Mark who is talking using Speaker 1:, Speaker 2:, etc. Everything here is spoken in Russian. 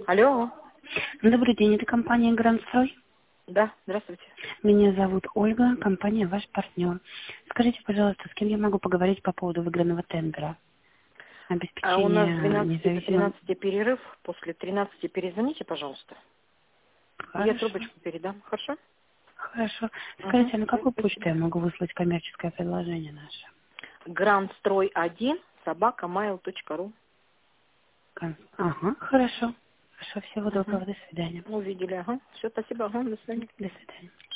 Speaker 1: Алло.
Speaker 2: Добрый день, это компания «Грандстрой».
Speaker 1: Да, здравствуйте.
Speaker 2: Меня зовут Ольга, компания «Ваш партнер». Скажите, пожалуйста, с кем я могу поговорить по поводу выигранного тендера?
Speaker 1: А у нас с
Speaker 2: Обеспечение
Speaker 1: 12 до
Speaker 2: независимым...
Speaker 1: 13 перерыв. После 13 перезвоните, пожалуйста. Я
Speaker 2: Хорошо,
Speaker 1: трубочку передам. Хорошо?
Speaker 2: хорошо.
Speaker 1: Угу.
Speaker 2: Скажите, а на какую почту я могу выслать коммерческое предложение наше?
Speaker 1: Грандстрой1 @mail.ru.
Speaker 2: Ага, хорошо. Хорошо, всего
Speaker 1: Угу.
Speaker 2: доброго, до свидания.
Speaker 1: Увидели, ага. Все, спасибо, ага, до свидания.
Speaker 2: До свидания.